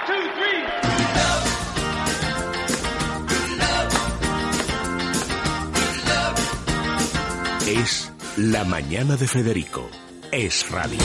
Es La Mañana de Federico. Es radio.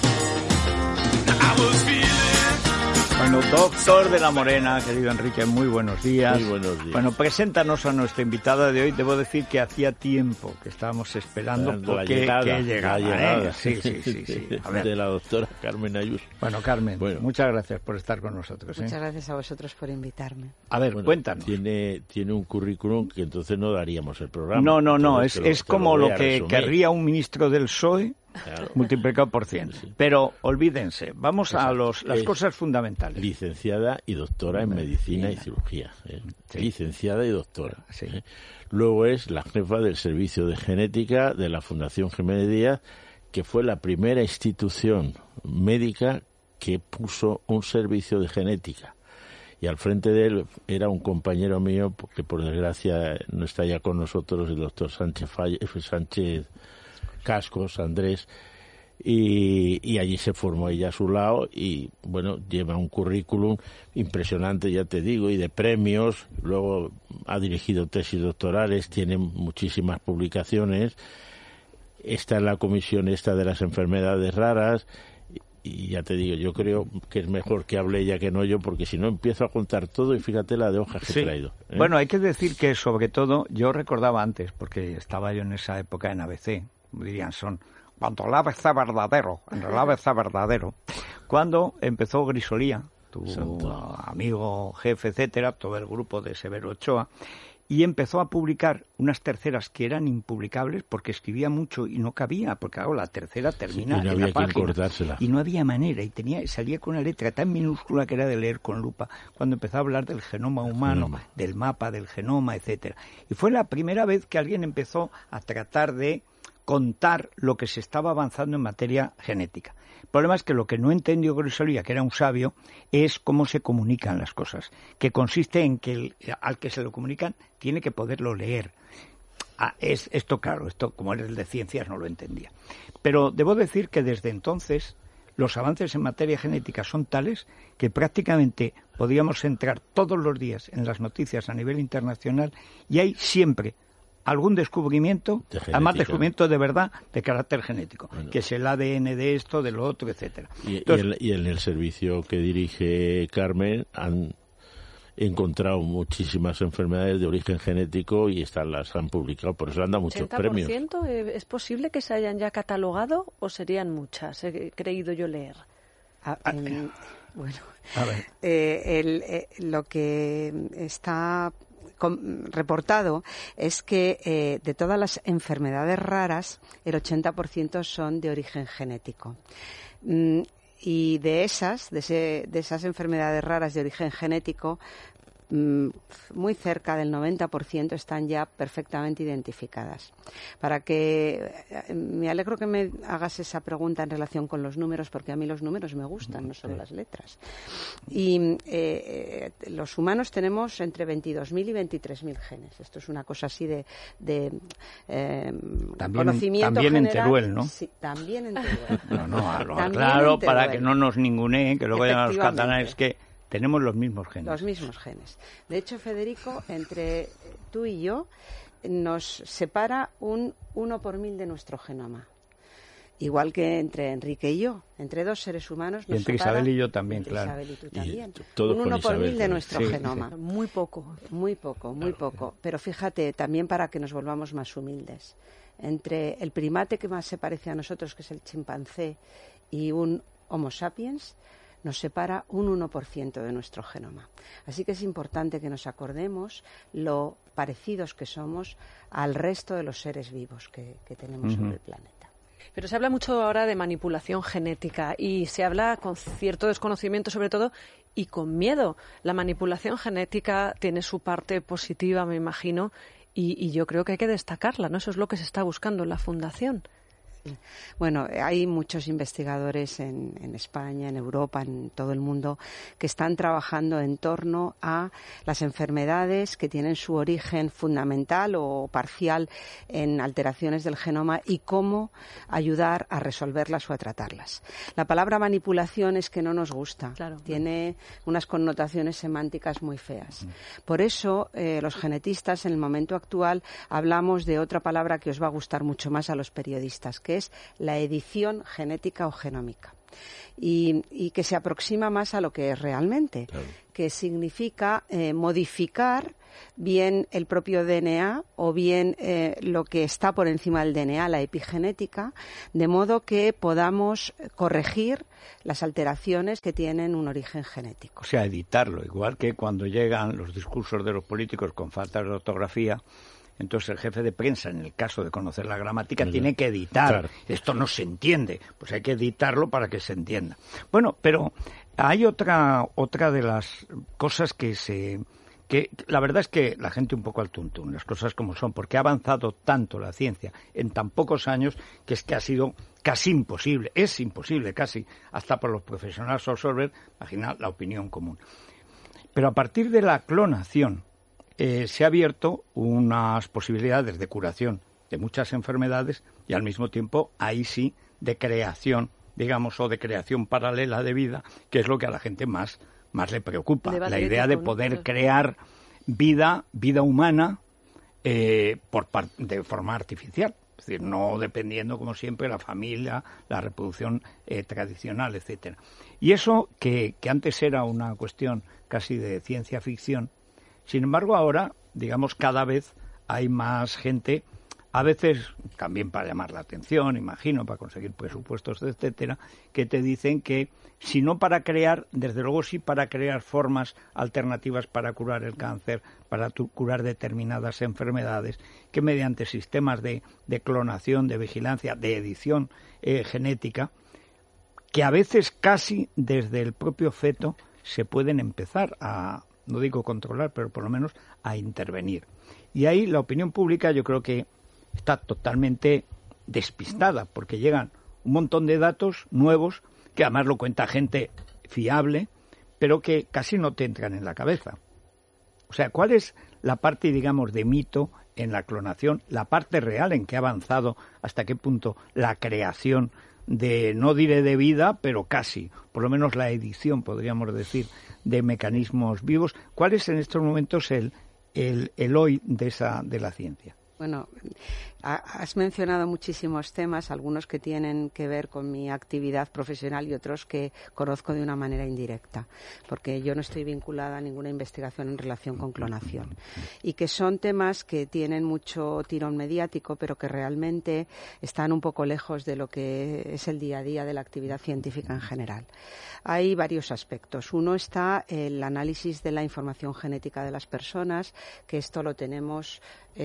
Bueno, doctor de la Morena, querido Enrique, muy buenos días. Muy buenos días. Bueno, preséntanos a nuestra invitada de hoy. Debo decir que hacía tiempo que estábamos esperando porque llegara. Sí. A ver. De la doctora Carmen Ayuso. Bueno, Carmen, muchas gracias por estar con nosotros. Muchas gracias a vosotros por invitarme. A ver, cuéntanos. Tiene un currículum que entonces no daríamos el programa. No, es como lo que querría un ministro del PSOE. Claro. Multiplicado por 100. Sí. Pero olvídense, vamos a las cosas fundamentales. Licenciada y doctora en medicina y cirugía. Sí. Licenciada y doctora. Sí. Luego es la jefa del servicio de genética de la Fundación Jiménez Díaz, que fue la primera institución médica que puso un servicio de genética. Y al frente de él era un compañero mío, que por desgracia no está ya con nosotros, el doctor Sánchez Cascos, Andrés, y allí se formó ella a su lado y, bueno, lleva un currículum impresionante, ya te digo, y de premios. Luego ha dirigido tesis doctorales, tiene muchísimas publicaciones, está en la comisión de las enfermedades raras. Y ya te digo, yo creo que es mejor que hable ella que no yo, porque si no empiezo a contar todo y fíjate la de hojas que he traído. Bueno, hay que decir que sobre todo, yo recordaba antes, porque estaba yo en esa época en ABC, dirían cuando el ABC verdadero, en el ABC verdadero, cuando empezó Grisolía, tu amigo, jefe, etcétera, todo el grupo de Severo Ochoa, y empezó a publicar unas terceras que eran impublicables porque escribía mucho y no cabía, porque claro, la tercera termina en la página y no había manera, y salía con una letra tan minúscula que era de leer con lupa cuando empezó a hablar del genoma humano, del mapa del genoma, etcétera. Y fue la primera vez que alguien empezó a tratar de contar lo que se estaba avanzando en materia genética. El problema es que lo que no entendió Grisolía, que era un sabio, es cómo se comunican las cosas, que consiste en que al que se lo comunican tiene que poderlo leer. Esto como eres de ciencias no lo entendía. Pero debo decir que desde entonces los avances en materia genética son tales que prácticamente podríamos entrar todos los días en las noticias a nivel internacional y hay siempre algún descubrimiento, además descubrimiento de verdad de carácter genético, que es el ADN de esto, de lo otro, etcétera. Y en el servicio que dirige Carmen han encontrado muchísimas enfermedades de origen genético y las han publicado, por eso han dado muchos premios. ¿80%? ¿Es posible que se hayan ya catalogado o serían muchas? He creído yo leer. Lo que está reportado es que de todas las enfermedades raras, el 80% son de origen genético. Y de esas enfermedades raras de origen genético, muy cerca del 90% están ya perfectamente identificadas. Me alegro que me hagas esa pregunta en relación con los números, porque a mí los números me gustan, no solo las letras. Y los humanos tenemos entre 22.000 y 23.000 genes. Esto es una cosa así de conocimiento también general. En Teruel, ¿no? Sí, también en Teruel. Claro, para que no nos ninguneen, que luego llaman los catalanes que tenemos los mismos genes. Los mismos genes. De hecho, Federico, entre tú y yo nos separa un 1 por 1000 de nuestro genoma. Igual que entre Enrique y yo, entre dos seres humanos nos separa. Y entre Isabel y yo también, claro. Isabel y tú también. Un 1 por 1000 de nuestro genoma. Sí. Muy poco. Pero fíjate, también para que nos volvamos más humildes. Entre el primate que más se parece a nosotros, que es el chimpancé, y un Homo sapiens, nos separa un 1% de nuestro genoma. Así que es importante que nos acordemos lo parecidos que somos al resto de los seres vivos que tenemos sobre el planeta. Pero se habla mucho ahora de manipulación genética y se habla con cierto desconocimiento sobre todo y con miedo. La manipulación genética tiene su parte positiva, me imagino, y yo creo que hay que destacarla, ¿no? Eso es lo que se está buscando en la Fundación. Bueno, hay muchos investigadores en España, en Europa, en todo el mundo, que están trabajando en torno a las enfermedades que tienen su origen fundamental o parcial en alteraciones del genoma y cómo ayudar a resolverlas o a tratarlas. La palabra manipulación es que no nos gusta. Claro. Tiene unas connotaciones semánticas muy feas. Por eso, los genetistas, en el momento actual, hablamos de otra palabra que os va a gustar mucho más a los periodistas, que es la edición genética o genómica. Y que se aproxima más a lo que es realmente, claro, que significa modificar bien el propio DNA o bien lo que está por encima del DNA, la epigenética, de modo que podamos corregir las alteraciones que tienen un origen genético. O sea, editarlo, igual que cuando llegan los discursos de los políticos con falta de ortografía. Entonces el jefe de prensa, en el caso de conocer la gramática, tiene que editar. Claro. Esto no se entiende, pues hay que editarlo para que se entienda. Bueno, pero hay otra de las cosas que la verdad es que la gente un poco al tuntún, las cosas como son, porque ha avanzado tanto la ciencia en tan pocos años que es que ha sido casi imposible, es imposible casi, hasta por los profesionales absorber, imagina la opinión común. Pero a partir de la clonación, se ha abierto unas posibilidades de curación de muchas enfermedades y al mismo tiempo, ahí sí, de creación, digamos, o de creación paralela de vida, que es lo que a la gente más le preocupa. La idea de poder crear vida humana de forma artificial. Es decir, no dependiendo, como siempre, la familia, la reproducción tradicional, etcétera. Y eso, que antes era una cuestión casi de ciencia ficción, sin embargo, ahora, digamos, cada vez hay más gente, a veces también para llamar la atención, imagino, para conseguir presupuestos, etcétera, que te dicen que, si no para crear, desde luego sí para crear formas alternativas para curar el cáncer, para curar determinadas enfermedades, que mediante sistemas de clonación, de vigilancia, de edición genética, que a veces casi desde el propio feto se pueden empezar a, no digo controlar, pero por lo menos a intervenir. Y ahí la opinión pública yo creo que está totalmente despistada, porque llegan un montón de datos nuevos, que además lo cuenta gente fiable, pero que casi no te entran en la cabeza. O sea, ¿cuál es la parte, digamos, de mito en la clonación, la parte real en que ha avanzado, hasta qué punto la creación no diré de vida, pero casi, por lo menos la edición, podríamos decir, de mecanismos vivos? ¿Cuál es en estos momentos el hoy de la ciencia? Bueno, has mencionado muchísimos temas, algunos que tienen que ver con mi actividad profesional y otros que conozco de una manera indirecta, porque yo no estoy vinculada a ninguna investigación en relación con clonación, y que son temas que tienen mucho tirón mediático, pero que realmente están un poco lejos de lo que es el día a día de la actividad científica en general. Hay varios aspectos. Uno está el análisis de la información genética de las personas, que esto lo tenemos,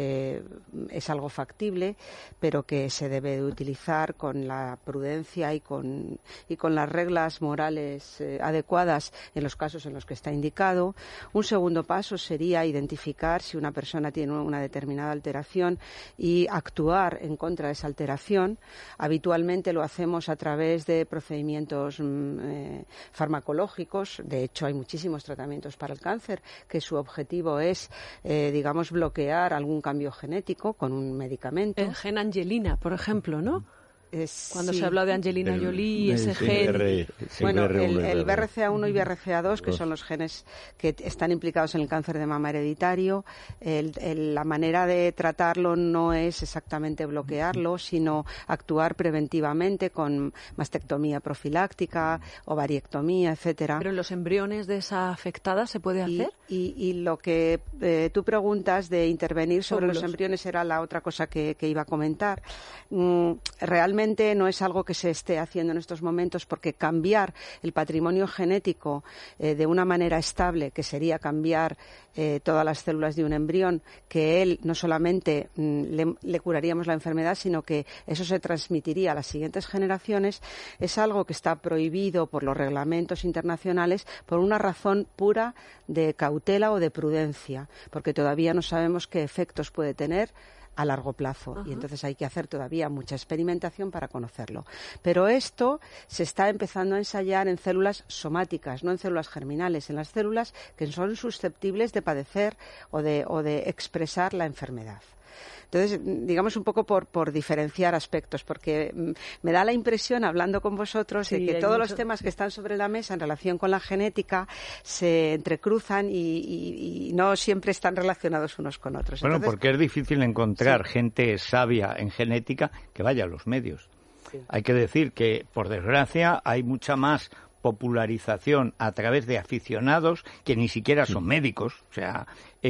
es algo factible, pero que se debe de utilizar con la prudencia y con las reglas morales adecuadas en los casos en los que está indicado. Un segundo paso sería identificar si una persona tiene una determinada alteración y actuar en contra de esa alteración. Habitualmente lo hacemos a través de procedimientos farmacológicos. De hecho, hay muchísimos tratamientos para el cáncer que su objetivo es, digamos, bloquear algún cambio genético con un medicamento. El gen Angelina, por ejemplo, ¿no? Cuando sí. se habla de Angelina Jolie, ese gen... Bueno, el BRCA1 y BRCA2, que son los genes que están implicados en el cáncer de mama hereditario, la manera de tratarlo no es exactamente bloquearlo, sino actuar preventivamente con mastectomía profiláctica, ovariectomía, etcétera. ¿Pero en los embriones de esa afectada se puede hacer? Y lo que tú preguntas de intervenir sobre los embriones era la otra cosa que iba a comentar. Realmente no es algo que se esté haciendo en estos momentos, porque cambiar el patrimonio genético de una manera estable, que sería cambiar todas las células de un embrión, que él no solamente le curaríamos la enfermedad, sino que eso se transmitiría a las siguientes generaciones, es algo que está prohibido por los reglamentos internacionales por una razón pura de cautela o de prudencia, porque todavía no sabemos qué efectos puede tener a largo plazo. Y entonces hay que hacer todavía mucha experimentación para conocerlo. Pero esto se está empezando a ensayar en células somáticas, no en células germinales, en las células que son susceptibles de padecer o de expresar la enfermedad. Entonces, digamos un poco por diferenciar aspectos, porque me da la impresión, hablando con vosotros, de que todos los temas que están sobre la mesa en relación con la genética se entrecruzan y no siempre están relacionados unos con otros. Bueno, Entonces, porque es difícil encontrar gente sabia en genética que vaya a los medios. Sí. Hay que decir que, por desgracia, hay mucha más popularización a través de aficionados que ni siquiera son médicos, o sea,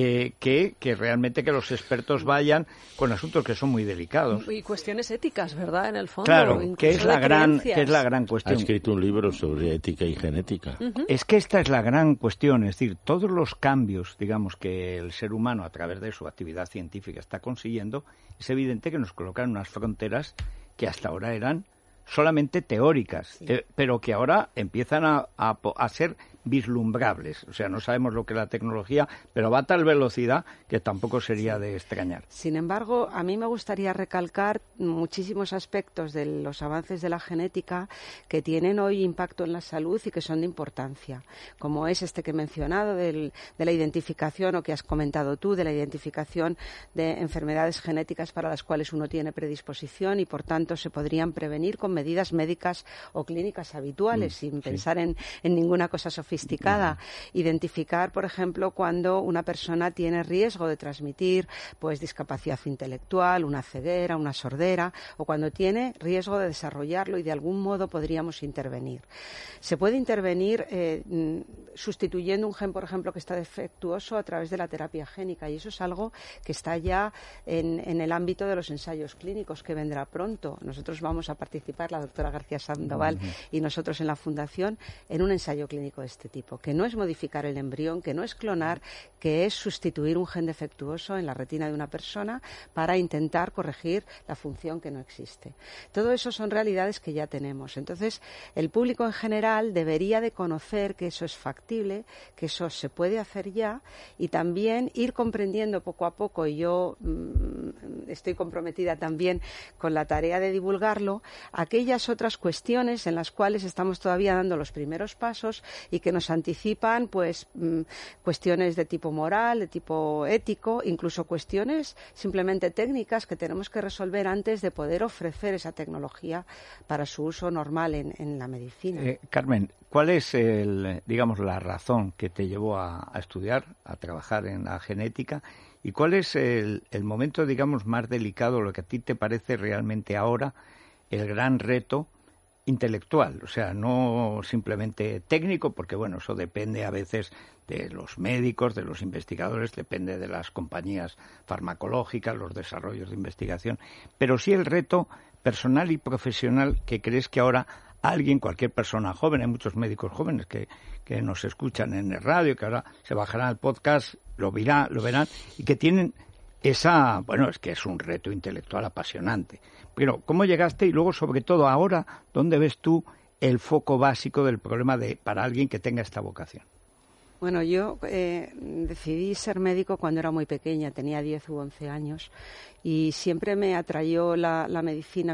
que realmente que los expertos vayan con asuntos que son muy delicados. Y cuestiones éticas, ¿verdad? En el fondo. Claro, que es la gran cuestión. Ha escrito un libro sobre ética y genética. Es que esta es la gran cuestión, es decir, todos los cambios, digamos, que el ser humano a través de su actividad científica está consiguiendo, es evidente que nos colocan unas fronteras que hasta ahora eran solamente teóricas, sí. Pero que ahora empiezan a ser vislumbrables. O sea, no sabemos lo que es la tecnología, pero va a tal velocidad que tampoco sería de extrañar. Sin embargo, a mí me gustaría recalcar muchísimos aspectos de los avances de la genética que tienen hoy impacto en la salud y que son de importancia, como es este que he mencionado de la identificación, o que has comentado tú, de la identificación de enfermedades genéticas para las cuales uno tiene predisposición y, por tanto, se podrían prevenir con medidas médicas o clínicas habituales, sin pensar en ninguna cosa sofisticada. Identificar, por ejemplo, cuando una persona tiene riesgo de transmitir pues discapacidad intelectual, una ceguera, una sordera, o cuando tiene riesgo de desarrollarlo y de algún modo podríamos intervenir. Se puede intervenir sustituyendo un gen, por ejemplo, que está defectuoso a través de la terapia génica, y eso es algo que está ya en el ámbito de los ensayos clínicos, que vendrá pronto. Nosotros vamos a participar, la doctora García Sandoval y nosotros en la Fundación, en un ensayo clínico de este tipo, que no es modificar el embrión, que no es clonar, que es sustituir un gen defectuoso en la retina de una persona para intentar corregir la función que no existe. Todo eso son realidades que ya tenemos. Entonces, el público en general debería de conocer que eso es factible, que eso se puede hacer ya, y también ir comprendiendo poco a poco, y yo estoy comprometida también con la tarea de divulgarlo, aquellas otras cuestiones en las cuales estamos todavía dando los primeros pasos y que nos anticipan pues cuestiones de tipo moral, de tipo ético, incluso cuestiones simplemente técnicas que tenemos que resolver antes de poder ofrecer esa tecnología para su uso normal en la medicina. Carmen, ¿cuál es la razón que te llevó a estudiar, a trabajar en la genética? ¿Y cuál es el momento, digamos, más delicado, lo que a ti te parece realmente ahora el gran reto intelectual? O sea, no simplemente técnico, porque bueno, eso depende a veces de los médicos, de los investigadores, depende de las compañías farmacológicas, los desarrollos de investigación, pero sí el reto personal y profesional que crees que ahora alguien, cualquier persona joven, hay muchos médicos jóvenes que nos escuchan en el radio, que ahora se bajarán al podcast, lo verán, y que tienen es que es un reto intelectual apasionante. Pero, ¿cómo llegaste? Y luego, sobre todo, ahora, ¿dónde ves tú el foco básico del problema para alguien que tenga esta vocación? Bueno, yo decidí ser médico cuando era muy pequeña, tenía 10 u 11 años, y siempre me atrajo la medicina,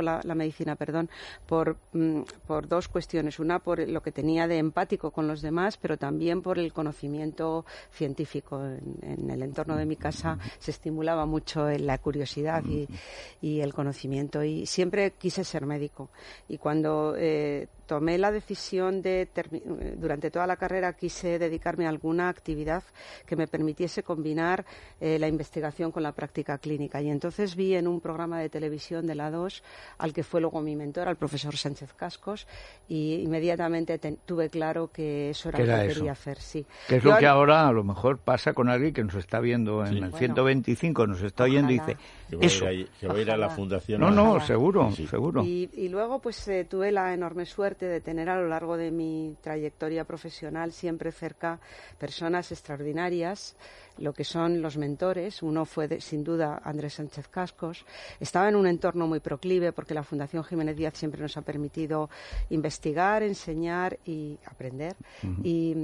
por dos cuestiones. Una, por lo que tenía de empático con los demás, pero también por el conocimiento científico. En el entorno de mi casa se estimulaba mucho la curiosidad y el conocimiento, y siempre quise ser médico. Y cuando tomé la decisión durante toda la carrera quise dedicarme a alguna actividad que me permitiese combinar la investigación con la práctica clínica. Y entonces vi en un programa de televisión de la 2 al que fue luego mi mentor, al profesor Sánchez Cascos, y inmediatamente tuve claro que eso era lo que quería hacer. Sí. Que es lo que ahora a lo mejor pasa con alguien que nos está viendo en el 125, nos está oyendo y dice, eso. Que va a ir a la fundación. No, seguro. Y luego pues tuve la enorme suerte de tener a lo largo de mi trayectoria profesional siempre cerca personas extraordinarias, lo que son los mentores. Uno fue sin duda Andrés Sánchez Cascos. Estaba en un entorno muy proclive porque la Fundación Jiménez Díaz siempre nos ha permitido investigar, enseñar y aprender y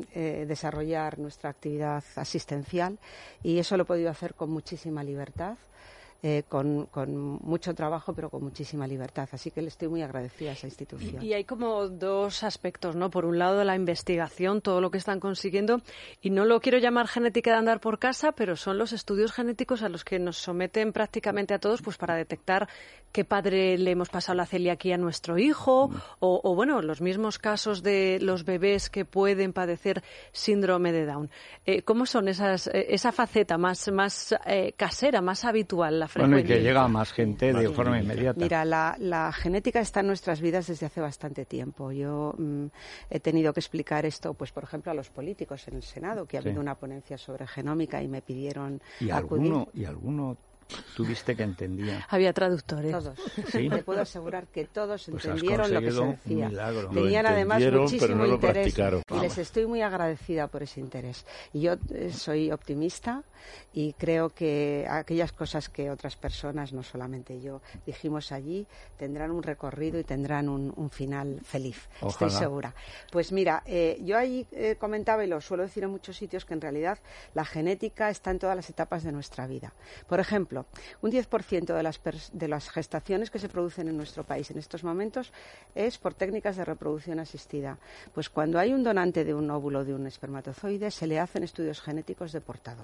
desarrollar nuestra actividad asistencial, y eso lo he podido hacer con muchísima libertad. con mucho trabajo, pero con muchísima libertad. Así que le estoy muy agradecida a esa institución. Y hay como dos aspectos, ¿no? Por un lado, la investigación, todo lo que están consiguiendo, y no lo quiero llamar genética de andar por casa, pero son los estudios genéticos a los que nos someten prácticamente a todos, pues para detectar qué padre le hemos pasado la celiaquía a nuestro hijo, o bueno, los mismos casos de los bebés que pueden padecer síndrome de Down. ¿Cómo son esa faceta más casera, más habitual, la frecuencia? Bueno, y que llega a más gente de forma inmediata. Mira, la genética está en nuestras vidas desde hace bastante tiempo. Yo he tenido que explicar esto, pues por ejemplo, a los políticos en el Senado, que ha habido una ponencia sobre genómica y me pidieron acudir. ¿Y alguno tuviste que entendía? Había traductores. Todos. ¿Sí? Te puedo asegurar que todos Pues entendieron lo que se decía. Tenían además pero muchísimo no lo interés practicaron. y les estoy muy agradecida por ese interés. Y yo soy optimista y creo que aquellas cosas que otras personas, no solamente yo, dijimos allí, tendrán un recorrido y tendrán un final feliz. Ojalá. Estoy segura. Pues mira, yo allí comentaba, y lo suelo decir en muchos sitios, que en realidad la genética está en todas las etapas de nuestra vida. Por ejemplo, un 10% de las gestaciones que se producen en nuestro país en estos momentos es por técnicas de reproducción asistida. Pues cuando hay un donante de un óvulo de un espermatozoide, se le hacen estudios genéticos de portador.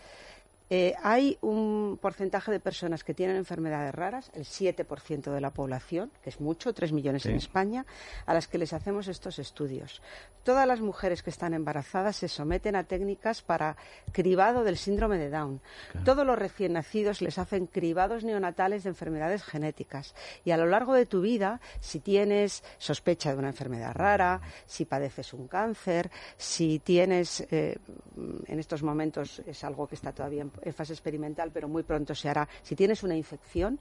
Hay un porcentaje de personas que tienen enfermedades raras, el 7% de la población, que es mucho, 3 millones en España, a las que les hacemos estos estudios. Todas las mujeres que están embarazadas se someten a técnicas para cribado del síndrome de Down. Claro. Todos los recién nacidos les hacen cribados neonatales de enfermedades genéticas. Y a lo largo de tu vida, si tienes sospecha de una enfermedad rara, si padeces un cáncer, si tienes, en estos momentos es algo que está todavía en fase experimental, pero muy pronto se hará. Si tienes una infección,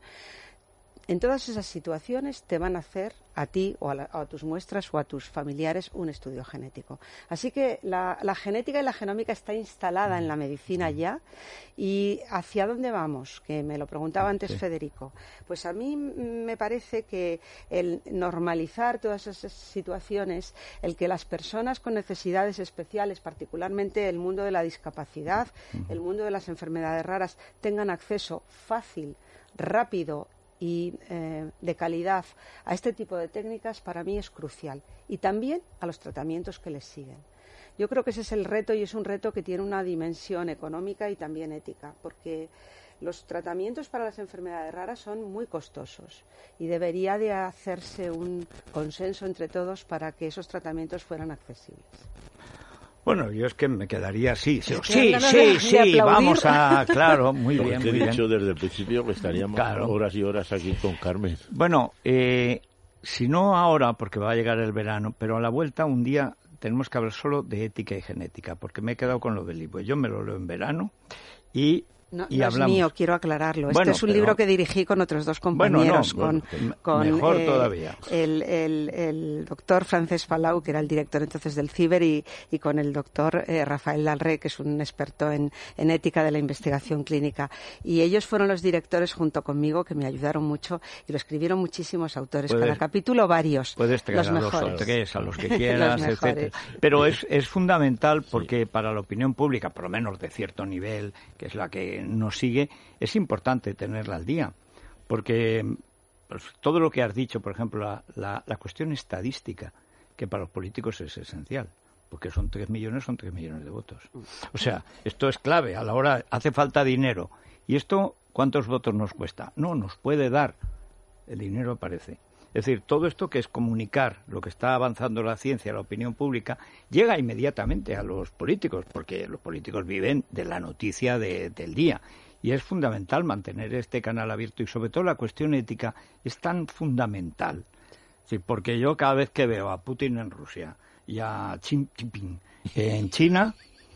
en todas esas situaciones te van a hacer a ti o a tus muestras o a tus familiares un estudio genético. Así que la genética y la genómica está instalada en la medicina ya. ¿Y hacia dónde vamos? Que me lo preguntaba antes Federico. Pues a mí me parece que el normalizar todas esas situaciones, el que las personas con necesidades especiales, particularmente el mundo de la discapacidad, el mundo de las enfermedades raras, tengan acceso fácil, rápido y de calidad a este tipo de técnicas, para mí es crucial. Y también a los tratamientos que les siguen. Yo creo que ese es el reto, y es un reto que tiene una dimensión económica y también ética, porque los tratamientos para las enfermedades raras son muy costosos y debería de hacerse un consenso entre todos para que esos tratamientos fueran accesibles. Bueno, yo es que me quedaría así. Sí, vamos a... Claro, muy bien, te muy he dicho bien. desde el principio que estaríamos horas y horas aquí con Carmen. Bueno, si no ahora, porque va a llegar el verano, pero a la vuelta un día tenemos que hablar solo de ética y genética, porque me he quedado con lo del libro. Yo me lo leo en verano y no hablamos. Es mío, quiero aclararlo. Bueno, este es un libro que dirigí con otros dos compañeros, con mejor todavía. El doctor Francesc Palau, que era el director entonces del CIBER, y con el doctor Rafael Dalré, que es un experto en ética de la investigación clínica. Y ellos fueron los directores junto conmigo, que me ayudaron mucho, y lo escribieron muchísimos autores. Cada capítulo varios. Puedes traer los a mejores. los tres, a los que quieras, etcétera. Pero es fundamental porque para la opinión pública, por lo menos de cierto nivel, que es la que nos sigue, es importante tenerla al día, porque pues, todo lo que has dicho, por ejemplo, la cuestión estadística, que para los políticos es esencial, porque son 3 millones de votos. O sea, esto es clave, a la hora hace falta dinero. ¿Y esto cuántos votos nos cuesta? No, nos puede dar, el dinero aparece. Es decir, todo esto que es comunicar lo que está avanzando la ciencia, la opinión pública, llega inmediatamente a los políticos, porque los políticos viven de la noticia del día. Y es fundamental mantener este canal abierto, y sobre todo la cuestión ética es tan fundamental. Es decir, porque yo cada vez que veo a Putin en Rusia y a Xi Jinping en China,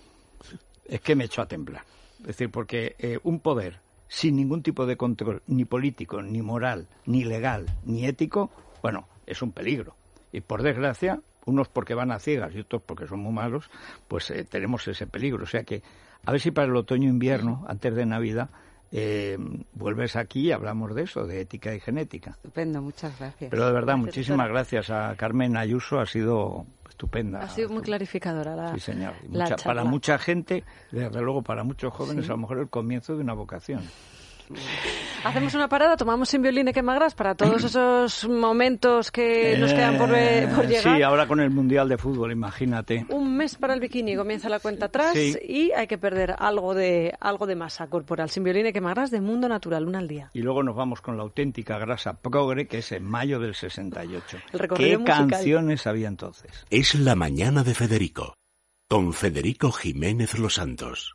es que me echo a temblar. Es decir, porque un poder sin ningún tipo de control, ni político, ni moral, ni legal, ni ético, bueno, es un peligro. Y por desgracia, unos porque van a ciegas y otros porque son muy malos, pues tenemos ese peligro. O sea que, a ver si para el otoño-invierno, antes de Navidad, vuelves aquí y hablamos de eso, de ética y genética. Estupendo, muchas gracias. Pero de verdad, muchísimas gracias a Carmen Ayuso, ha sido estupenda. Ha sido muy clarificadora sí, señor. la charla. Para mucha gente, desde luego para muchos jóvenes, a lo mejor el comienzo de una vocación. Hacemos una parada, tomamos sin violín y quemagras para todos esos momentos que nos quedan por llegar. Sí, ahora con el Mundial de Fútbol, imagínate. Un mes para el bikini, comienza la cuenta atrás y hay que perder algo de masa corporal. Sin violín y quemagras de Mundo Natural, una al día. Y luego nos vamos con la auténtica grasa progre, que es en mayo del 68. El recorrido ¿Qué musical. canciones había entonces? Es la mañana de Federico, con Federico Jiménez Los Santos.